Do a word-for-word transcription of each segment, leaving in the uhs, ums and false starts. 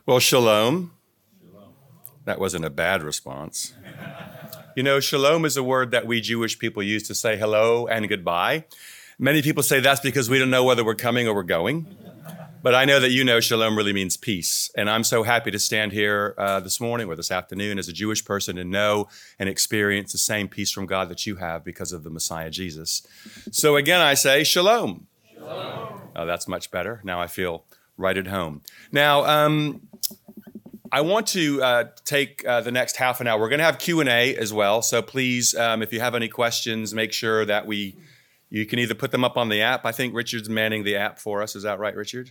Well, shalom. That wasn't a bad response. You know, shalom is a word that we Jewish people use to say hello and goodbye. Many people say that's because we don't know whether we're coming or we're going. But I know that you know shalom really means peace. And I'm so happy to stand here uh, this morning or this afternoon as a Jewish person and know and experience the same peace from God that you have because of the Messiah Jesus. So again, I say shalom. Shalom. Oh, that's much better. Now I feel right at home. Now, um, I want to uh, take uh, the next half an hour. We're going to have Q and A as well. So please, um, if you have any questions, make sure that we, you can either put them up on the app. I think Richard's manning the app for us. Is that right, Richard?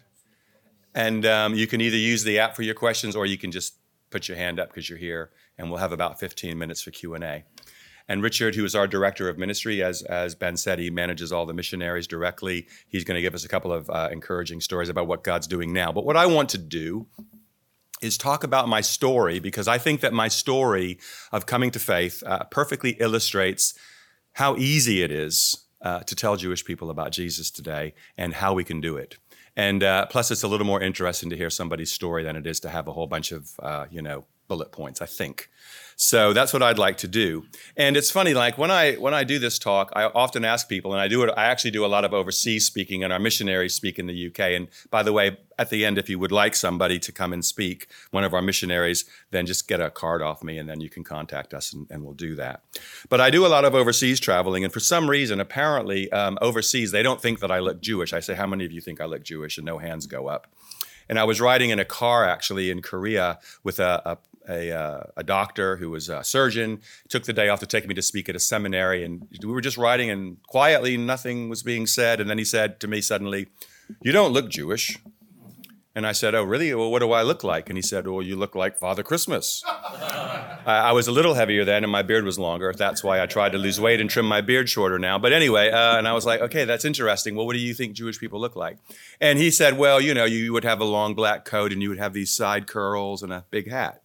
And um, you can either use the app for your questions or you can just put your hand up because you're here. And we'll have about fifteen minutes for Q and A. And Richard, who is our director of ministry, as, as Ben said, he manages all the missionaries directly. He's going to give us a couple of uh, encouraging stories about what God's doing now. But what I want to do is talk about my story, because I think that my story of coming to faith uh, perfectly illustrates how easy it is uh, to tell Jewish people about Jesus today and how we can do it. And uh, plus, it's a little more interesting to hear somebody's story than it is to have a whole bunch of, uh, you know, bullet points, I think. So that's what I'd like to do. And it's funny, like when I when I do this talk, I often ask people, and I do it, I actually do a lot of overseas speaking, and our missionaries speak in the U K. And by the way, at the end, if you would like somebody to come and speak, one of our missionaries, then just get a card off me, and then you can contact us, and, and we'll do that. But I do a lot of overseas traveling, and for some reason, apparently, um, overseas, they don't think that I look Jewish. I say, how many of you think I look Jewish? And no hands go up. And I was riding in a car, actually, in Korea with a, a A, uh, a doctor who was a surgeon, took the day off to take me to speak at a seminary, and we were just riding, and quietly nothing was being said, and then he said to me suddenly, "You don't look Jewish." And I said, "Oh, really? Well, what do I look like?" And he said, "Well, you look like Father Christmas." I, I was a little heavier then, and my beard was longer. That's why I tried to lose weight and trim my beard shorter now. But anyway, uh, and I was like, okay, that's interesting. Well, what do you think Jewish people look like? And he said, well, you know, you would have a long black coat, and you would have these side curls and a big hat.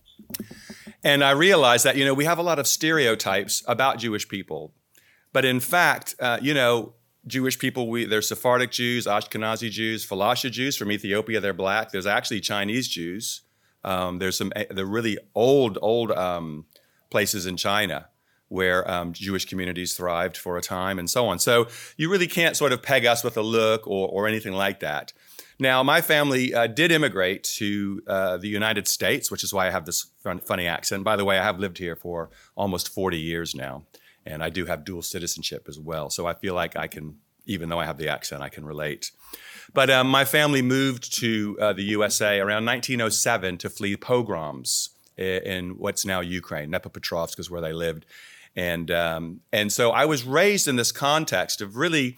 And I realized that, you know, we have a lot of stereotypes about Jewish people. But in fact, uh, you know, Jewish people, we, there's Sephardic Jews, Ashkenazi Jews, Falasha Jews from Ethiopia, they're black. There's actually Chinese Jews. Um, there's some the really old, old um, places in China where um, Jewish communities thrived for a time and so on. So you really can't sort of peg us with a look or, or anything like that. Now, my family uh, did immigrate to uh, the United States, which is why I have this fun, funny accent. By the way, I have lived here for almost forty years now, and I do have dual citizenship as well. So I feel like I can, even though I have the accent, I can relate. But um, my family moved to uh, the U S A around nineteen oh seven to flee pogroms in, in what's now Ukraine. Dnepropetrovsk is where they lived. And, um, and so I was raised in this context of really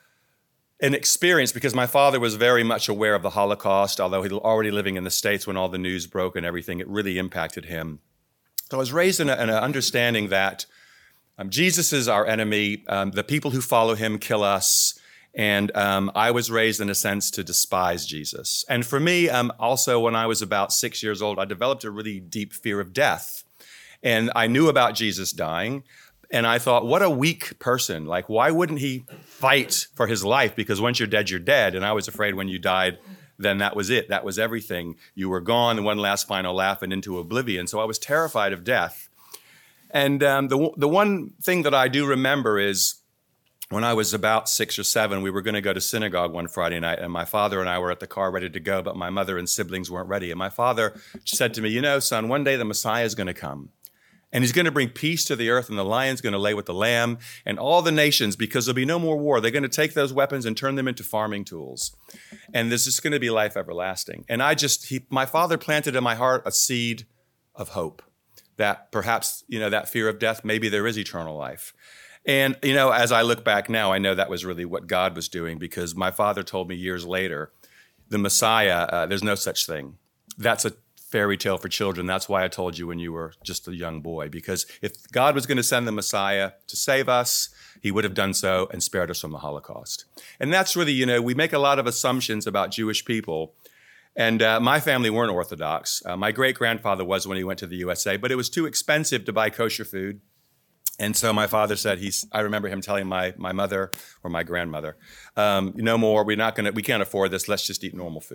an experience, because my father was very much aware of the Holocaust, although he was already living in the States when all the news broke and everything. It really impacted him. So I was raised in, a, in an understanding that um, Jesus is our enemy. Um, the people who follow him kill us. And um, I was raised in a sense to despise Jesus. And for me, um, also when I was about six years old, I developed a really deep fear of death. And I knew about Jesus dying. And I thought, what a weak person. Like, why wouldn't he fight for his life? Because once you're dead, you're dead. And I was afraid when you died, then that was it. That was everything. You were gone, one last final laugh and into oblivion. So I was terrified of death. And um, the, the one thing that I do remember is when I was about six or seven, we were going to go to synagogue one Friday night. And my father and I were at the car ready to go, but my mother and siblings weren't ready. And my father said to me, you know, son, one day the Messiah is going to come. And he's going to bring peace to the earth, and the lion's going to lay with the lamb, and all the nations, because there'll be no more war. They're going to take those weapons and turn them into farming tools. And there's just going to be life everlasting. And I just, he, my father planted in my heart a seed of hope that perhaps, you know, that fear of death, maybe there is eternal life. And, you know, as I look back now, I know that was really what God was doing, because my father told me years later, the Messiah, uh, there's no such thing. That's a fairy tale for children. That's why I told you when you were just a young boy, because if God was going to send the Messiah to save us, he would have done so and spared us from the Holocaust. And that's really, you know, we make a lot of assumptions about Jewish people. And uh, my family weren't Orthodox. Uh, my great-grandfather was when he went to the U S A, but it was too expensive to buy kosher food. And so my father said, he's, I remember him telling my my mother or my grandmother, um, no more, we're not going to, we can't afford this, let's just eat normal food.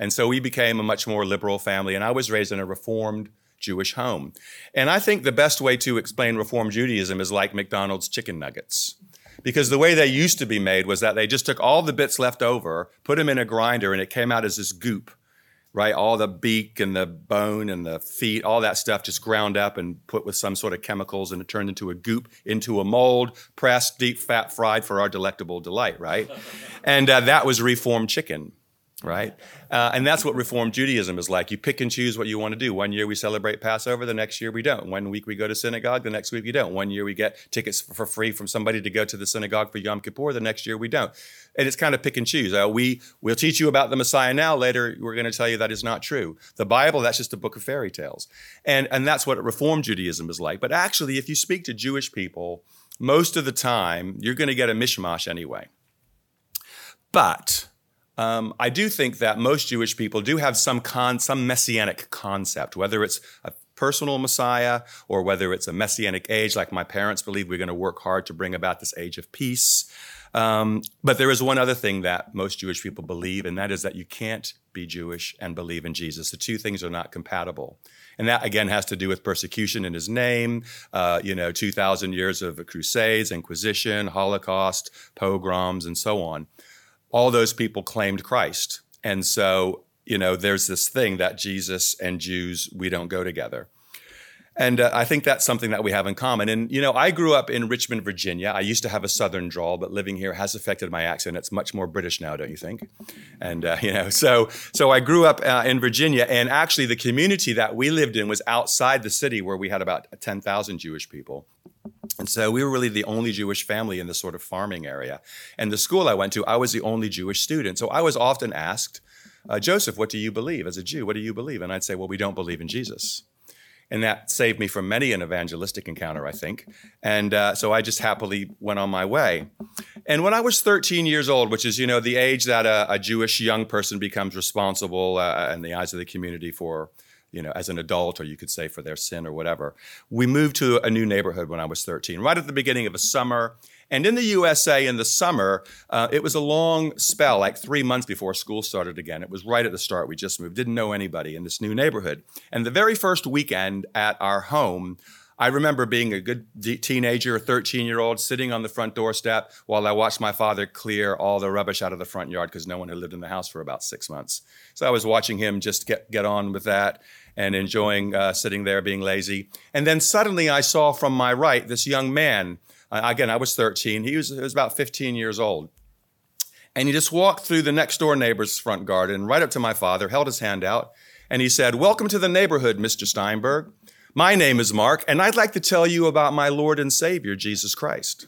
And so we became a much more liberal family, and I was raised in a Reformed Jewish home. And I think the best way to explain Reformed Judaism is like McDonald's chicken nuggets. Because the way they used to be made was that they just took all the bits left over, put them in a grinder, and it came out as this goop, right? All the beak and the bone and the feet, all that stuff just ground up and put with some sort of chemicals, and it turned into a goop, into a mold, pressed, deep fat fried for our delectable delight, right? And uh, that was Reformed chicken, right? Uh, and that's what Reformed Judaism is like. You pick and choose what you want to do. One year we celebrate Passover, the next year we don't. One week we go to synagogue, the next week we don't. One year we get tickets for free from somebody to go to the synagogue for Yom Kippur, the next year we don't. And it's kind of pick and choose. Uh, we, we'll teach you about the Messiah now. Later, we're going to tell you that is not true. The Bible, that's just a book of fairy tales. And, and that's what Reformed Judaism is like. But actually, if you speak to Jewish people, most of the time, you're going to get a mishmash anyway. But Um, I do think that most Jewish people do have some con- some messianic concept, whether it's a personal Messiah or whether it's a messianic age, like my parents believe we're going to work hard to bring about this age of peace. Um, but there is one other thing that most Jewish people believe, and that is that you can't be Jewish and believe in Jesus. The two things are not compatible. And that, again, has to do with persecution in his name, uh, you know, two thousand years of crusades, Inquisition, Holocaust, pogroms, and so on. All those people claimed Christ. And so, you know, there's this thing that Jesus and Jews, we don't go together. And uh, I think that's something that we have in common. And, you know, I grew up in Richmond, Virginia. I used to have a Southern drawl, but living here has affected my accent. It's much more British now, don't you think? And, uh, you know, so so I grew up uh, in Virginia. And actually, the community that we lived in was outside the city, where we had about ten thousand Jewish people. And so we were really the only Jewish family in this sort of farming area. And the school I went to, I was the only Jewish student. So I was often asked, uh, Joseph, what do you believe? As a Jew, what do you believe? And I'd say, well, we don't believe in Jesus. And that saved me from many an evangelistic encounter, I think. And uh, so I just happily went on my way. And when I was thirteen years old, which is, you know, the age that a, a Jewish young person becomes responsible uh, in the eyes of the community for, you know, as an adult, or you could say for their sin or whatever. We moved to a new neighborhood when I was thirteen, right at the beginning of a summer. And in the U S A in the summer, uh, it was a long spell, like three months before school started again. It was right at the start. We just moved, didn't know anybody in this new neighborhood. And the very first weekend at our home, I remember being a good teenager, a thirteen-year-old, sitting on the front doorstep while I watched my father clear all the rubbish out of the front yard because no one had lived in the house for about six months. So I was watching him just get, get on with that and enjoying uh, sitting there being lazy. And then suddenly I saw from my right this young man. Uh, again, I was thirteen. He was, he was about fifteen years old. And he just walked through the next door neighbor's front garden, right up to my father, held his hand out, and he said, "Welcome to the neighborhood, Mister Steinberg. My name is Mark, and I'd like to tell you about my Lord and Savior, Jesus Christ."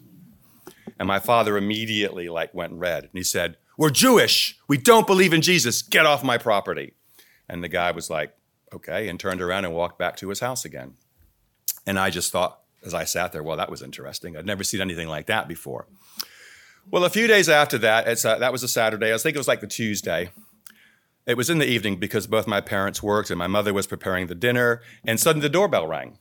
And my father immediately like went red. And he said, "We're Jewish. We don't believe in Jesus. Get off my property." And the guy was like, okay, and turned around and walked back to his house again. And I just thought, as I sat there, well, that was interesting. I'd never seen anything like that before. Well, a few days after that, it's a, that was a Saturday. I think it was like the Tuesday. It was in the evening because both my parents worked and my mother was preparing the dinner, and suddenly the doorbell rang.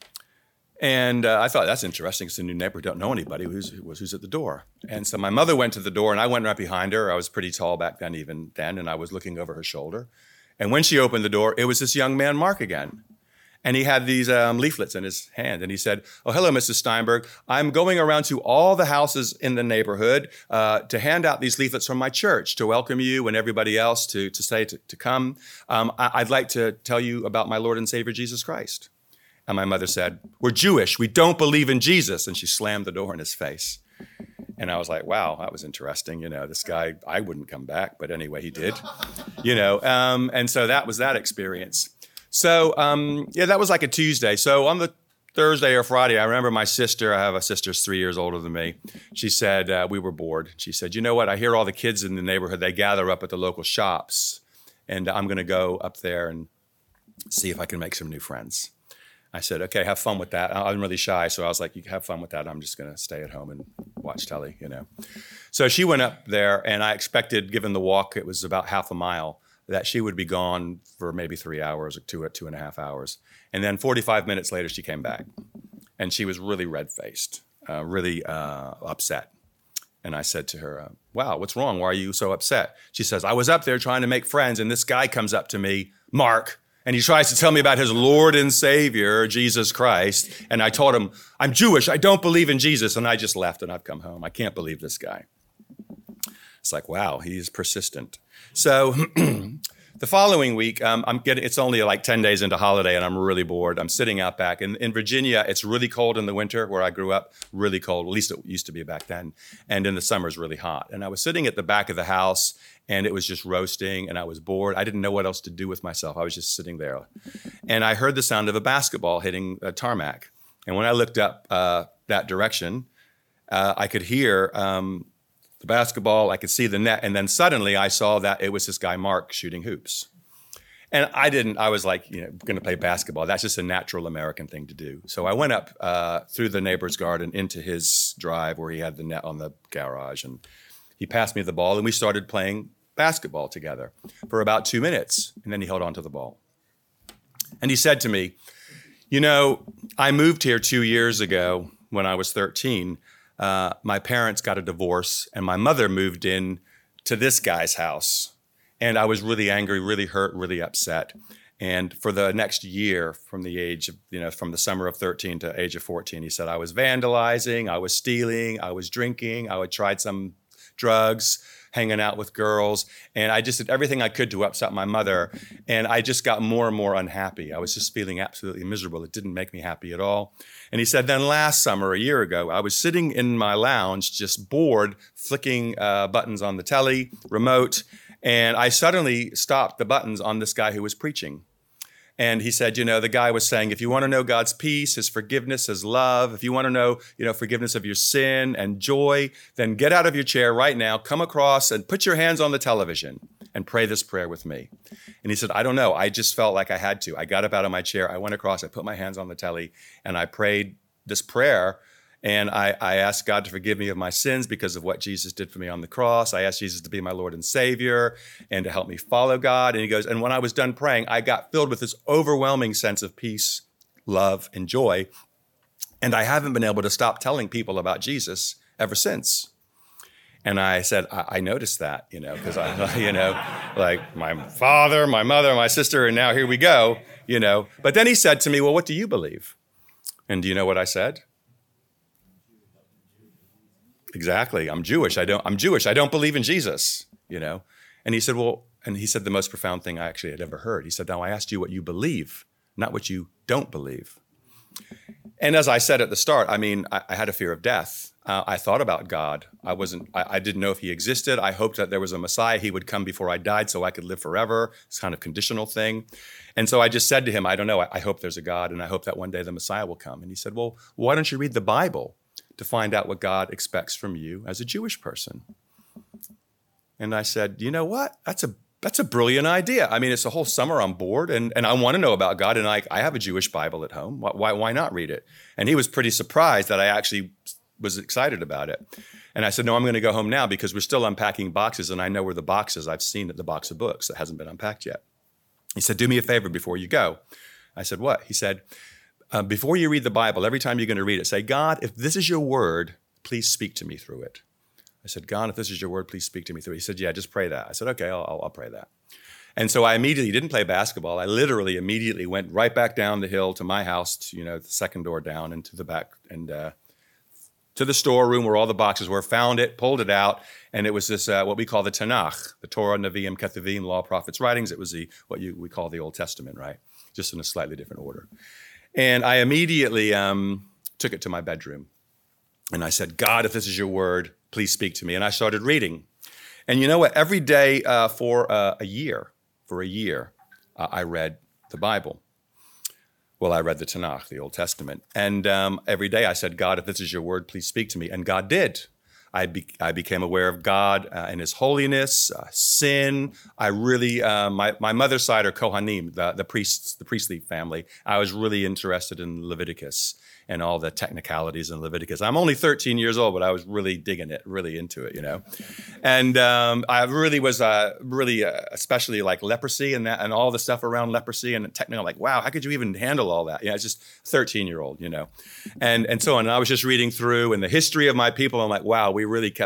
And uh, I thought, that's interesting. It's a new neighbor, don't know anybody. Who's, who's at the door? And so my mother went to the door, and I went right behind her. I was pretty tall back then, even then, and I was looking over her shoulder. And when she opened the door, it was this young man, Mark, again. And he had these um, leaflets in his hand. And he said, "Oh, hello, Missus Steinberg. I'm going around to all the houses in the neighborhood uh, to hand out these leaflets from my church to welcome you and everybody else to, to say to, to come. Um, I, I'd like to tell you about my Lord and Savior, Jesus Christ." And my mother said, "We're Jewish. We don't believe in Jesus." And she slammed the door in his face. And I was like, wow, that was interesting. You know, this guy, I wouldn't come back. But anyway, he did, you know. Um, and so that was that experience. So, um, yeah, that was like a Tuesday. So on the Thursday or Friday, I remember my sister, I have a sister who's three years older than me. She said, uh, we were bored. She said, "You know what? I hear all the kids in the neighborhood, they gather up at the local shops. And I'm going to go up there and see if I can make some new friends." I said, "Okay, have fun with that." I'm really shy. So I was like, "You have fun with that. I'm just going to stay at home and watch telly, you know." So she went up there, and I expected, given the walk, it was about half a mile, that she would be gone for maybe three hours or two, two and a half hours. And then forty-five minutes later, she came back. And she was really red-faced, uh, really uh, upset. And I said to her, uh, wow, what's wrong? Why are you so upset? She says, I was up there trying to make friends, and this guy comes up to me, Mark, and he tries to tell me about his Lord and Savior, Jesus Christ. And I told him, I'm Jewish. I don't believe in Jesus. And I just left, and I've come home. I can't believe this guy. It's like, wow, he's persistent. So the following week, um, I'm getting, it's only like ten days into holiday, and I'm really bored. I'm sitting out back. In, in Virginia, it's really cold in the winter where I grew up, really cold. At least it used to be back then. And in the summer, it's really hot. And I was sitting at the back of the house, and it was just roasting, and I was bored. I didn't know what else to do with myself. I was just sitting there. And I heard the sound of a basketball hitting a tarmac. And when I looked up uh, that direction, uh, I could hear um, the basketball, I could see the net, and then suddenly I saw that it was this guy, Mark, shooting hoops. And I didn't, I was like, you know, going to play basketball. That's just a natural American thing to do. So I went up uh, through the neighbor's garden into his drive where he had the net on the garage, and he passed me the ball, and we started playing basketball together for about two minutes, and then he held on to the ball. And he said to me, you know, I moved here two years ago when I was thirteen. Uh, my parents got a divorce, and my mother moved in to this guy's house. And I was really angry, really hurt, really upset. And for the next year, from the age of, you know, from the summer of thirteen to age of fourteen, he said, I was vandalizing, I was stealing, I was drinking, I had tried some drugs, hanging out with girls. And I just did everything I could to upset my mother. And I just got more and more unhappy. I was just feeling absolutely miserable. It didn't make me happy at all. And he said, then last summer, a year ago, I was sitting in my lounge, just bored, flicking uh, buttons on the telly, remote. And I suddenly stopped the buttons on this guy who was preaching. And he said, you know, the guy was saying, if you want to know God's peace, his forgiveness, his love, if you want to know, you know, forgiveness of your sin and joy, then get out of your chair right now, come across and put your hands on the television and pray this prayer with me. And he said, I don't know. I just felt like I had to. I got up out of my chair. I went across, I put my hands on the telly, and I prayed this prayer. And I, I asked God to forgive me of my sins because of what Jesus did for me on the cross. I asked Jesus to be my Lord and Savior and to help me follow God. And he goes, and when I was done praying, I got filled with this overwhelming sense of peace, love, and joy. And I haven't been able to stop telling people about Jesus ever since. And I said, I, I noticed that, you know, because I, you know, like my father, my mother, my sister, and now here we go, you know. But then he said to me, well, what do you believe? And do you know what I said? Exactly. I'm Jewish. I don't, I'm Jewish. I don't believe in Jesus, you know? And he said, well, and he said the most profound thing I actually had ever heard. He said, now I asked you what you believe, not what you don't believe. And as I said at the start, I mean, I, I had a fear of death. Uh, I thought about God. I wasn't, I, I didn't know if he existed. I hoped that there was a Messiah. He would come before I died so I could live forever. It's kind of conditional thing. And so I just said to him, I don't know. I, I hope there's a God, and I hope that one day the Messiah will come. And he said, well, why don't you read the Bible to find out what God expects from you as a Jewish person? And I said, you know what? That's a that's a brilliant idea. I mean, it's a whole summer I'm bored, and, and I want to know about God, and I, I have a Jewish Bible at home. Why, why not read it? And he was pretty surprised that I actually was excited about it. And I said, no, I'm going to go home now because we're still unpacking boxes, and I know where the box is. I've seen it, the box of books that hasn't been unpacked yet. He said, do me a favor before you go. I said, what? He said, Uh, before you read the Bible, every time you're going to read it, say, God, if this is your word, please speak to me through it. I said, God, if this is your word, please speak to me through it. He said, yeah, just pray that. I said, okay, I'll, I'll, I'll pray that. And so I immediately didn't play basketball. I literally immediately went right back down the hill to my house, to, you know, the second door down and to the back and uh, to the storeroom where all the boxes were, found it, pulled it out. And it was this, uh, what we call the Tanakh, the Torah, Nevi'im, Ketuvim, Law, Prophets, Writings. It was the what you we call the Old Testament, right? Just in a slightly different order. And I immediately um, took it to my bedroom. And I said, God, if this is your word, please speak to me. And I started reading. And you know what? Every day uh, for uh, a year, for a year, uh, I read the Bible. Well, I read the Tanakh, the Old Testament. And um, every day I said, God, if this is your word, please speak to me. And God did. I, be, I became aware of God uh, and his holiness, uh, sin. I really, uh, my, my mother's side are Kohanim, the, the priests, the priestly family. I was really interested in Leviticus and all the technicalities in Leviticus. I'm only thirteen years old, but I was really digging it, really into it, you know. And um, I really was uh, really, uh, especially like leprosy and that, and all the stuff around leprosy and technical, like, wow, how could you even handle all that? Yeah, it's just thirteen year old, you know. And and so on. And I was just reading through and the history of my people. I'm like, wow, we really kept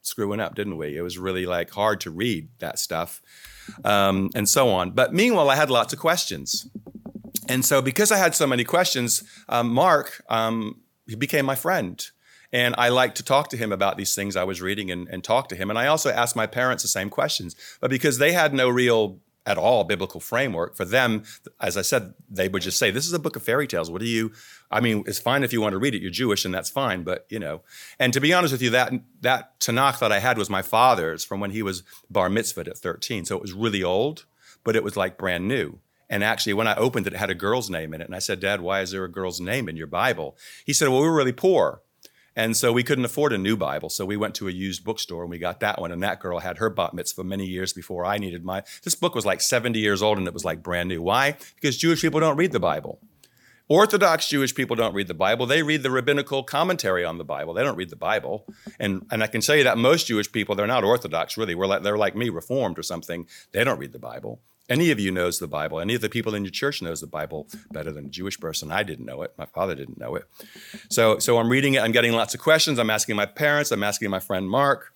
screwing up, didn't we? It was really like hard to read that stuff um, and so on. But meanwhile, I had lots of questions. And so because I had so many questions, um, Mark, um, he became my friend. And I liked to talk to him about these things I was reading and, and talk to him. And I also asked my parents the same questions. But because they had no real, at all, biblical framework, for them, as I said, they would just say, this is a book of fairy tales. What do you, I mean, it's fine if you want to read it. You're Jewish and that's fine. But, you know, and to be honest with you, that that Tanakh that I had was my father's from when he was bar mitzvahed at thirteen. So it was really old, but it was like brand new. And actually, when I opened it, it had a girl's name in it. And I said, Dad, why is there a girl's name in your Bible? He said, well, we were really poor. And so we couldn't afford a new Bible. So we went to a used bookstore and we got that one. And that girl had her bat mitzvah many years before I needed my. This book was like seventy years old and it was like brand new. Why? Because Jewish people don't read the Bible. Orthodox Jewish people don't read the Bible. They read the rabbinical commentary on the Bible. They don't read the Bible. And, and I can tell you that most Jewish people, they're not Orthodox, really. We're like, they're like me, Reformed or something. They don't read the Bible. Any of you knows the Bible. Any of the people in your church knows the Bible better than a Jewish person. I didn't know it. My father didn't know it. So, so I'm reading it. I'm getting lots of questions. I'm asking my parents. I'm asking my friend Mark.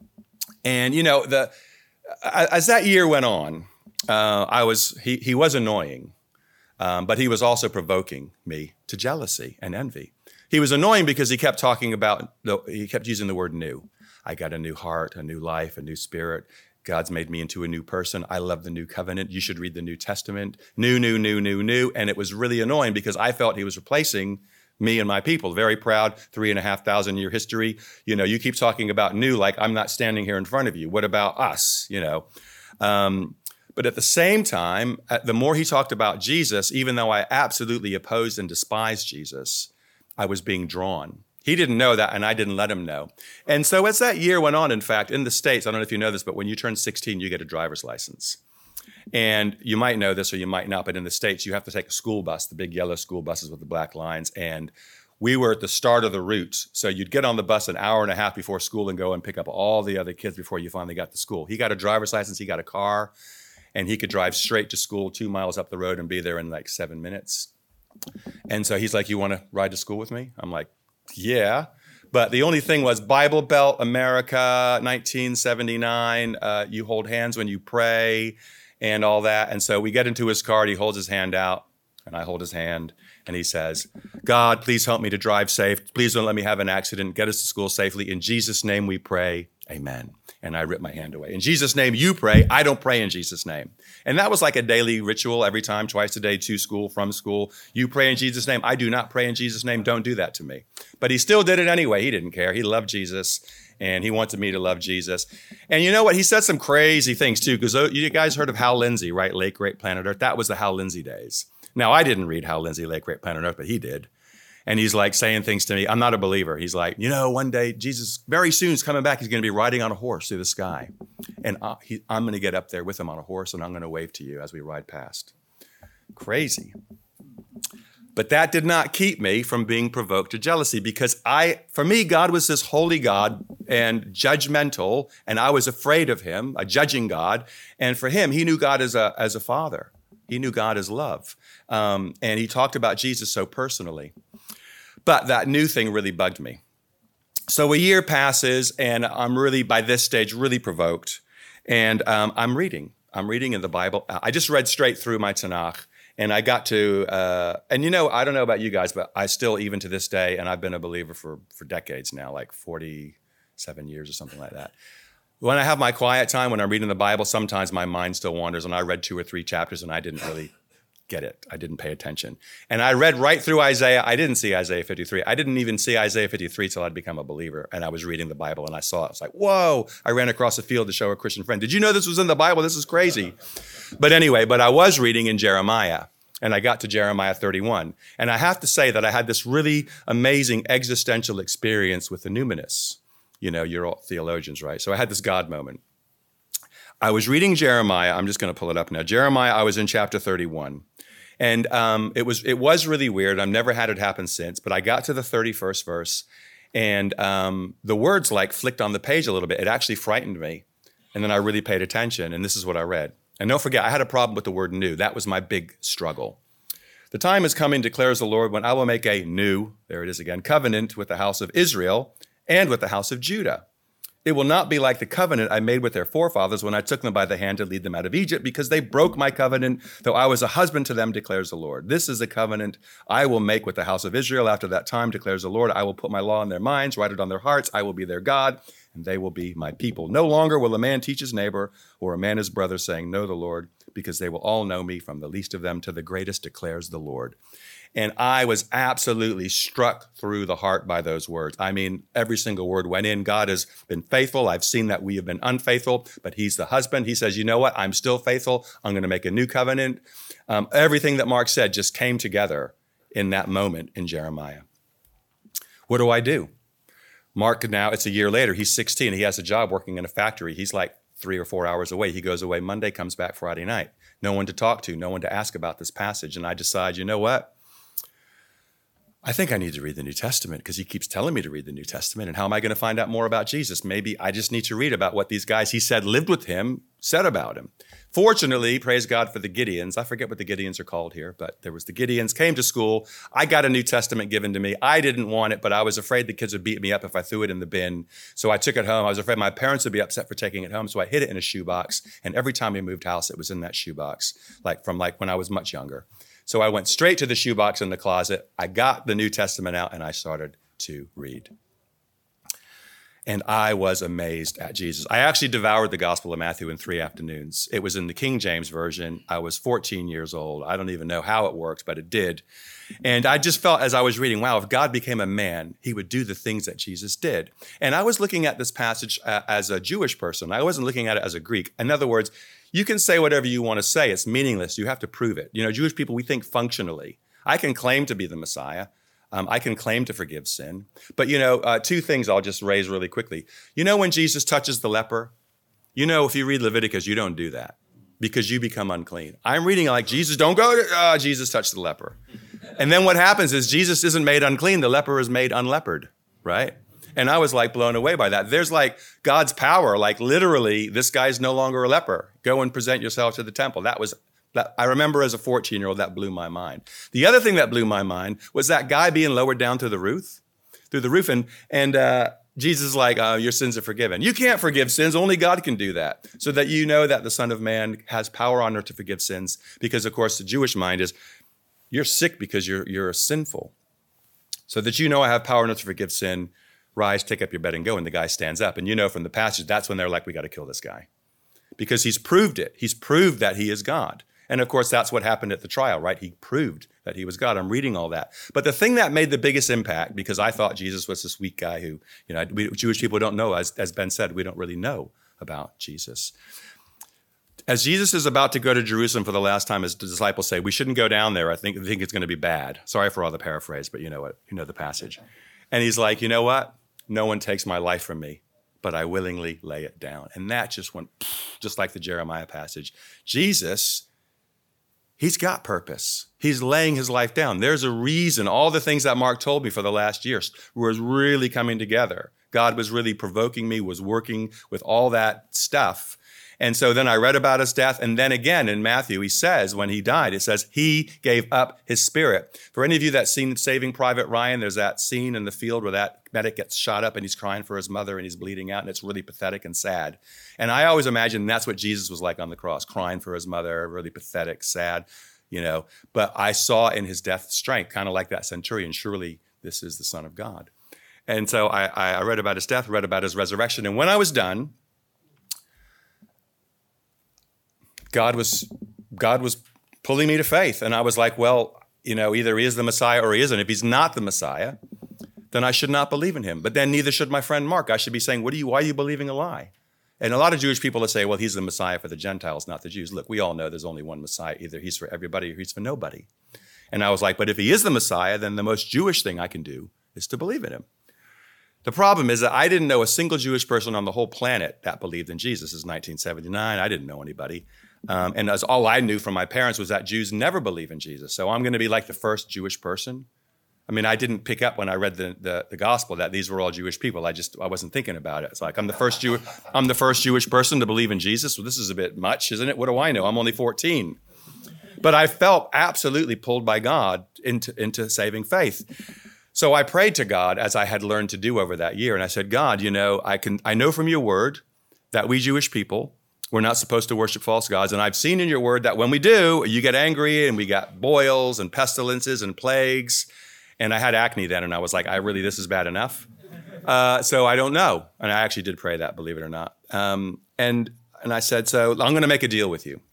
And, you know, the as that year went on, uh, I was he he was annoying, um, but he was also provoking me to jealousy and envy. He was annoying because he kept talking about, he kept using the word new. I got a new heart, a new life, a new spirit. God's made me into a new person. I love the new covenant. You should read the New Testament. New, new, new, new, new. And it was really annoying because I felt he was replacing me and my people. Very proud, three and a half thousand year history. You know, you keep talking about new like I'm not standing here in front of you. What about us? You know, um, but at the same time, the more he talked about Jesus, even though I absolutely opposed and despised Jesus, I was being drawn. He didn't know that, and I didn't let him know. And so as that year went on, in fact, in the States, I don't know if you know this, but when you turn sixteen, you get a driver's license. And you might know this or you might not, but in the States, you have to take a school bus, the big yellow school buses with the black lines. And we were at the start of the route. So you'd get on the bus an hour and a half before school and go and pick up all the other kids before you finally got to school. He got a driver's license, he got a car, and he could drive straight to school two miles up the road and be there in like seven minutes. And so he's like, you want to ride to school with me? I'm like, yeah, but the only thing was Bible Belt, America, nineteen seventy-nine, uh, you hold hands when you pray and all that. And so we get into his car, and he holds his hand out, and I hold his hand, and he says, God, please help me to drive safe. Please don't let me have an accident. Get us to school safely. In Jesus' name we pray, amen. And I rip my hand away. In Jesus' name you pray. I don't pray in Jesus' name. And that was like a daily ritual every time, twice a day, to school, from school. You pray in Jesus' name. I do not pray in Jesus' name. Don't do that to me. But he still did it anyway. He didn't care. He loved Jesus, and he wanted me to love Jesus. And you know what? He said some crazy things, too, because you guys heard of Hal Lindsey, right? Late Great Planet Earth. That was the Hal Lindsey days. Now, I didn't read Hal Lindsey, Late Great Planet Earth, but he did. And he's like saying things to me. I'm not a believer. He's like, you know, one day Jesus very soon is coming back. He's going to be riding on a horse through the sky. And I, he, I'm going to get up there with him on a horse, and I'm going to wave to you as we ride past. Crazy. But that did not keep me from being provoked to jealousy, because I, for me, God was this holy God and judgmental, and I was afraid of him, a judging God. And for him, he knew God as a, as a father. He knew God as love. Um, and he talked about Jesus so personally. But that new thing really bugged me. So a year passes, and I'm really, by this stage, really provoked. And um, I'm reading. I'm reading in the Bible. I just read straight through my Tanakh. And I got to, uh, and you know, I don't know about you guys, but I still, even to this day, and I've been a believer for, for decades now, like forty-seven years or something like that. When I have my quiet time, when I'm reading the Bible, sometimes my mind still wanders, and I read two or three chapters and I didn't really get it. I didn't pay attention. And I read right through Isaiah. I didn't see Isaiah fifty-three. I didn't even see Isaiah fifty-three till I'd become a believer. And I was reading the Bible and I saw it. I was like, whoa. I ran across the field to show a Christian friend. Did you know this was in the Bible? This is crazy. But anyway, but I was reading in Jeremiah. And I got to Jeremiah thirty-one. And I have to say that I had this really amazing existential experience with the numinous. You know, you're all theologians, right? So I had this God moment. I was reading Jeremiah. I'm just going to pull it up now. Jeremiah, I was in chapter thirty-one. And um, it was it was really weird. I've never had it happen since. But I got to the thirty-first verse. And um, the words like flicked on the page a little bit. It actually frightened me. And then I really paid attention. And this is what I read. And don't forget, I had a problem with the word new. That was my big struggle. The time is coming, declares the Lord, when I will make a new, there it is again, covenant with the house of Israel and with the house of Judah. It will not be like the covenant I made with their forefathers when I took them by the hand to lead them out of Egypt, because they broke my covenant, though I was a husband to them, declares the Lord. This is the covenant I will make with the house of Israel after that time, declares the Lord. I will put my law in their minds, write it on their hearts. I will be their God, and they will be my people. No longer will a man teach his neighbor or a man his brother, saying, know the Lord, because they will all know me, from the least of them to the greatest, declares the Lord. And I was absolutely struck through the heart by those words. I mean, every single word went in. God has been faithful. I've seen that we have been unfaithful, but he's the husband. He says, you know what? I'm still faithful. I'm going to make a new covenant. Um, everything that Mark said just came together in that moment in Jeremiah. What do I do? Mark now, it's a year later. He's sixteen. He has a job working in a factory. He's like three or four hours away. He goes away Monday, comes back Friday night. No one to talk to, no one to ask about this passage. And I decide, you know what? I think I need to read the New Testament, because he keeps telling me to read the New Testament. And how am I going to find out more about Jesus? Maybe I just need to read about what these guys he said lived with him said about him. Fortunately, praise God for the Gideons. I forget what the Gideons are called here, but there was the Gideons, came to school. I got a New Testament given to me. I didn't want it, but I was afraid the kids would beat me up if I threw it in the bin. So I took it home. I was afraid my parents would be upset for taking it home. So I hid it in a shoebox. And every time we moved house, it was in that shoebox, like from like when I was much younger. So I went straight to the shoebox in the closet. I got the New Testament out and I started to read. And I was amazed at Jesus. I actually devoured the Gospel of Matthew in three afternoons. It was in the King James Version. I was fourteen years old. I don't even know how it works, but it did. And I just felt as I was reading, wow, if God became a man, he would do the things that Jesus did. And I was looking at this passage uh, as a Jewish person. I wasn't looking at it as a Greek. In other words, you can say whatever you want to say. It's meaningless. You have to prove it. You know, Jewish people, we think functionally. I can claim to be the Messiah. Um, I can claim to forgive sin. But, you know, uh, two things I'll just raise really quickly. You know, when Jesus touches the leper, you know, if you read Leviticus, you don't do that because you become unclean. I'm reading like, Jesus, don't go to, uh, Jesus touched the leper. And then what happens is Jesus isn't made unclean. The leper is made unlepered, right? And I was like blown away by that. There's like God's power, like literally, this guy's no longer a leper. Go and present yourself to the temple. That was That, I remember as a fourteen-year-old, that blew my mind. The other thing that blew my mind was that guy being lowered down through the roof, through the roof, and, and uh, Jesus is like, uh, your sins are forgiven. You can't forgive sins. Only God can do that. So that you know that the Son of Man has power on earth to forgive sins, because, of course, the Jewish mind is, you're sick because you're, you're sinful. So that you know I have power on earth to forgive sin, rise, take up your bed and go. And the guy stands up. And you know from the passage, that's when they're like, we got to kill this guy. Because he's proved it. He's proved that he is God. And of course, that's what happened at the trial, right? He proved that he was God. I'm reading all that. But the thing that made the biggest impact, because I thought Jesus was this weak guy who, you know, we, Jewish people don't know, as, as Ben said, we don't really know about Jesus. As Jesus is about to go to Jerusalem for the last time, his disciples say, we shouldn't go down there. I think, I think it's going to be bad. Sorry for all the paraphrase, but you know what? You know the passage. And he's like, you know what? No one takes my life from me, but I willingly lay it down. And that just went, just like the Jeremiah passage. Jesus, he's got purpose. He's laying his life down. There's a reason. All the things that Mark told me for the last year was really coming together. God was really provoking me, was working with all that stuff. And so then I read about his death. And then again in Matthew, he says when he died, it says he gave up his spirit. For any of you that's seen Saving Private Ryan, there's that scene in the field where that medic gets shot up and he's crying for his mother and he's bleeding out. And it's really pathetic and sad. And I always imagine that's what Jesus was like on the cross, crying for his mother, really pathetic, sad, you know. But I saw in his death strength, kind of like that centurion, surely this is the Son of God. And so I, I read about his death, read about his resurrection. And when I was done, God was God was pulling me to faith. And I was like, well, you know, either he is the Messiah or he isn't. If he's not the Messiah, then I should not believe in him. But then neither should my friend Mark. I should be saying, what are you, why are you believing a lie? And a lot of Jewish people will say, well, he's the Messiah for the Gentiles, not the Jews. Look, we all know there's only one Messiah. Either he's for everybody or he's for nobody. And I was like, but if he is the Messiah, then the most Jewish thing I can do is to believe in him. The problem is that I didn't know a single Jewish person on the whole planet that believed in Jesus. It's nineteen seventy-nine. I didn't know anybody. Um, and as all I knew from my parents was that Jews never believe in Jesus. So I'm going to be like the first Jewish person. I mean, I didn't pick up when I read the, the, the gospel that these were all Jewish people. I just, I wasn't thinking about it. It's like, I'm the first Jew, I'm the first Jewish person to believe in Jesus. Well, this is a bit much, isn't it? What do I know? I'm only fourteen. But I felt absolutely pulled by God into, into saving faith. So I prayed to God as I had learned to do over that year. And I said, God, you know, I can I know from your word that we Jewish people, we're not supposed to worship false gods. And I've seen in your word that when we do, you get angry and we got boils and pestilences and plagues. And I had acne then. And I was like, I really, this is bad enough. Uh, so I don't know. And I actually did pray that, believe it or not. Um, and and I said, so I'm going to make a deal with you.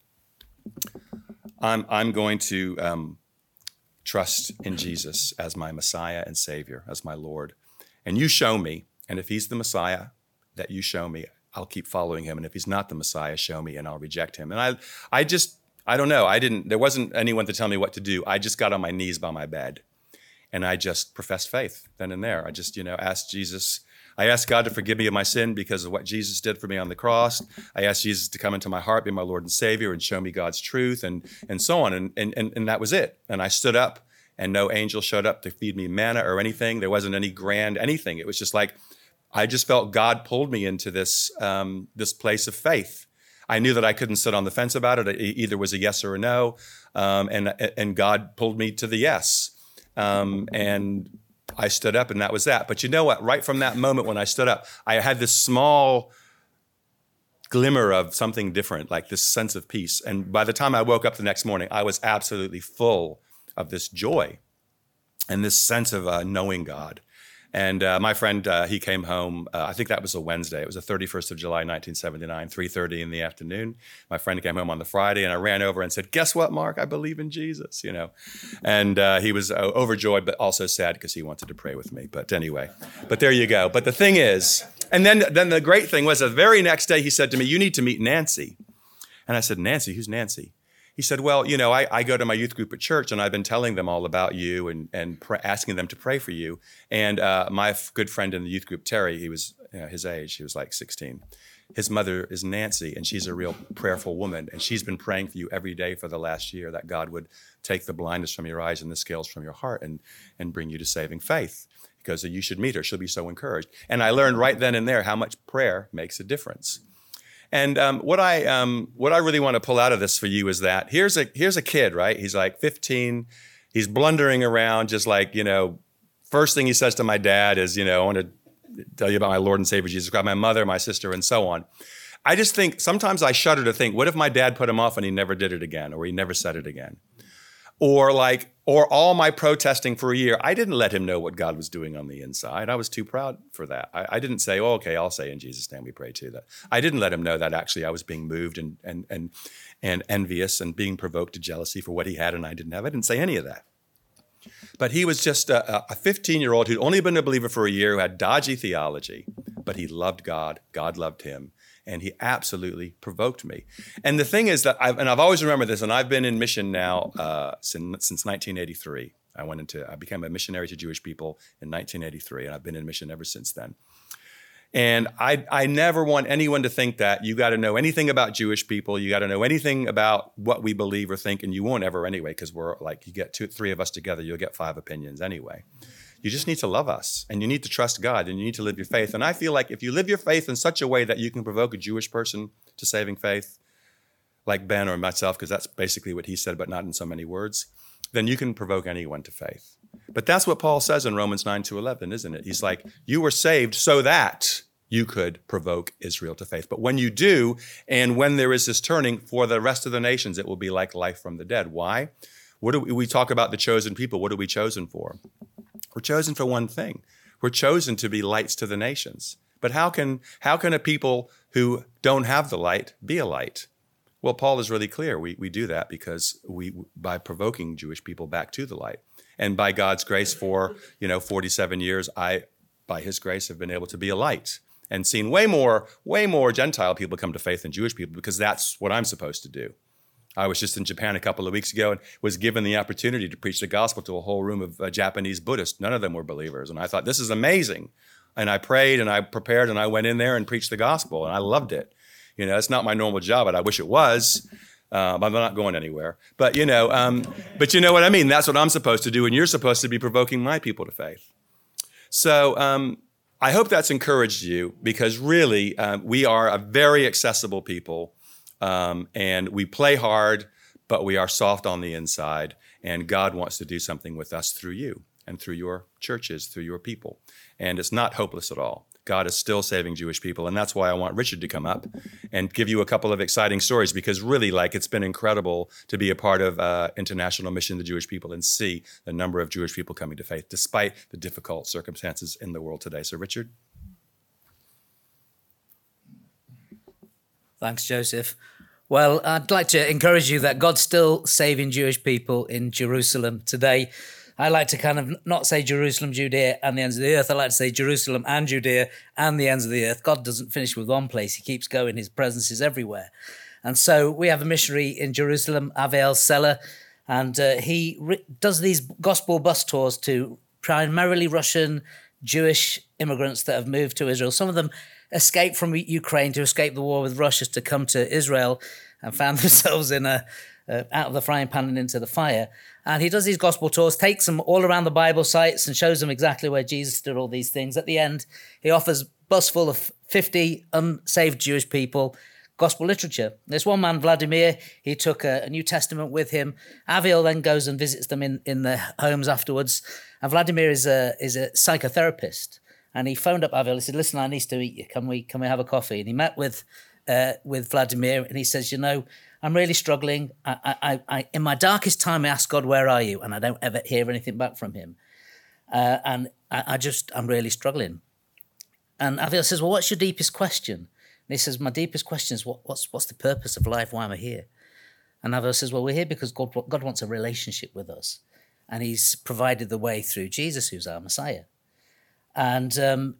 I'm, I'm going to um, trust in Jesus as my Messiah and Savior, as my Lord. And you show me. And if he's the Messiah that you show me, I'll keep following him. And if he's not the Messiah, show me and I'll reject him. And I I just, I don't know. I didn't, there wasn't anyone to tell me what to do. I just got on my knees by my bed and I just professed faith then and there. I just, you know, asked Jesus, I asked God to forgive me of my sin because of what Jesus did for me on the cross. I asked Jesus to come into my heart, be my Lord and Savior, and show me God's truth and, and so on. And, and, and, and that was it. And I stood up and no angel showed up to feed me manna or anything. There wasn't any grand anything. It was just like, I just felt God pulled me into this um, this place of faith. I knew that I couldn't sit on the fence about it. It either was a yes or a no, um, and and God pulled me to the yes. Um, and I stood up, and that was that. But you know what? Right from that moment when I stood up, I had this small glimmer of something different, like this sense of peace. And by the time I woke up the next morning, I was absolutely full of this joy and this sense of uh, knowing God. And uh, my friend, uh, he came home, uh, I think that was a Wednesday. It was the thirty-first of July, nineteen seventy-nine, three thirty in the afternoon. My friend came home on the Friday and I ran over and said, guess what, Mark? I believe in Jesus, you know. And uh, he was uh, overjoyed, but also sad because he wanted to pray with me. But anyway, but there you go. But the thing is, and then, then the great thing was the very next day he said to me, you need to meet Nancy. And I said, Nancy, who's Nancy? He said, well, you know, I, I go to my youth group at church and I've been telling them all about you and, and pr- asking them to pray for you. And uh, my f- good friend in the youth group, Terry, he was you know, his age, he was like sixteen. His mother is Nancy and she's a real prayerful woman. And she's been praying for you every day for the last year that God would take the blindness from your eyes and the scales from your heart and, and bring you to saving faith. Because you should meet her. She'll be so encouraged. And I learned right then and there how much prayer makes a difference. And um, what I um, what I really want to pull out of this for you is that here's a here's a kid, right? He's like fifteen. He's blundering around, just like, you know, first thing he says to my dad is, you know, I want to tell you about my Lord and Savior Jesus Christ, my mother, my sister, and so on. I just think sometimes I shudder to think, what if my dad put him off and he never did it again, or he never said it again? Or like, or all my protesting for a year, I didn't let him know what God was doing on the inside. I was too proud for that. I, I didn't say, oh, okay, I'll say in Jesus' name we pray too. That I didn't let him know that actually I was being moved and and and and envious and being provoked to jealousy for what he had and I didn't have. I didn't say any of that. But he was just a, a fifteen-year-old who'd only been a believer for a year, who had dodgy theology, but he loved God. God loved him. And he absolutely provoked me. And the thing is that, I've, and I've always remembered this, and I've been in mission now uh, since, since nineteen eighty-three. I went into, I became a missionary to Jewish people in nineteen eighty-three, and I've been in mission ever since then. And I, I never want anyone to think that you got to know anything about Jewish people, you got to know anything about what we believe or think, and you won't ever anyway, because we're like, you get two, three of us together, you'll get five opinions anyway. You just need to love us, and you need to trust God, and you need to live your faith. And I feel like if you live your faith in such a way that you can provoke a Jewish person to saving faith, like Ben or myself, because that's basically what he said, but not in so many words, then you can provoke anyone to faith. But that's what Paul says in Romans nine to eleven, isn't it? He's like, you were saved so that you could provoke Israel to faith. But when you do, and when there is this turning for the rest of the nations, it will be like life from the dead. Why? What do we, we talk about the chosen people? What are we chosen for? We're chosen for one thing. We're chosen to be lights to the nations. But how can how can a people who don't have the light be a light? Well, Paul is really clear. We we do that because we by provoking Jewish people back to the light. And by God's grace for, you know, forty-seven years, I, by his grace, have been able to be a light and seen way more, way more Gentile people come to faith than Jewish people, because that's what I'm supposed to do. I was just in Japan a couple of weeks ago and was given the opportunity to preach the gospel to a whole room of uh, Japanese Buddhists. None of them were believers. And I thought, this is amazing. And I prayed and I prepared and I went in there and preached the gospel, and I loved it. You know, it's not my normal job, but I wish it was. Uh, I'm not going anywhere. But, you know, um, but you know what I mean? That's what I'm supposed to do, and you're supposed to be provoking my people to faith. So um, I hope that's encouraged you, because really um, we are a very accessible people. Um, and we play hard, but we are soft on the inside, and God wants to do something with us through you. and through your churches, through your people. And it's not hopeless at all. God is still saving Jewish people. And that's why I want Richard to come up and give you a couple of exciting stories, because really, like, it's been incredible to be a part of uh, International Mission to the Jewish People and see the number of Jewish people coming to faith, despite the difficult circumstances in the world today. So, Richard? Thanks, Joseph. Well, I'd like to encourage you that God's still saving Jewish people in Jerusalem today. I like to kind of not say Jerusalem, Judea, and the ends of the earth. I like to say Jerusalem and Judea and the ends of the earth. God doesn't finish with one place. He keeps going. His presence is everywhere. And so we have a missionary in Jerusalem, Aviel Seller, and uh, he re- does these gospel bus tours to primarily Russian Jewish immigrants that have moved to Israel. Some of them escaped from Ukraine to escape the war with Russia to come to Israel and found themselves in a uh, out of the frying pan and into the fire. And he does these gospel tours, takes them all around the Bible sites and shows them exactly where Jesus did all these things. At the end, he offers a bus full of fifty unsaved Jewish people gospel literature. There's one man, Vladimir, he took a, a New Testament with him. Aviel then goes and visits them in, in their homes afterwards. And Vladimir is a is a psychotherapist. And he phoned up Aviel. He said, listen, I need to meet you. Can we can we have a coffee? And he met with uh, with Vladimir, and he says, you know, I'm really struggling. I, I, I, in my darkest time, I ask God, where are you? And I don't ever hear anything back from him. Uh, and I, I just, I'm really struggling. And Aviel says, well, what's your deepest question? And he says, my deepest question is, what, what's what's the purpose of life? Why am I here? And Aviel says, well, we're here because God, God wants a relationship with us. And he's provided the way through Jesus, who's our Messiah. And um,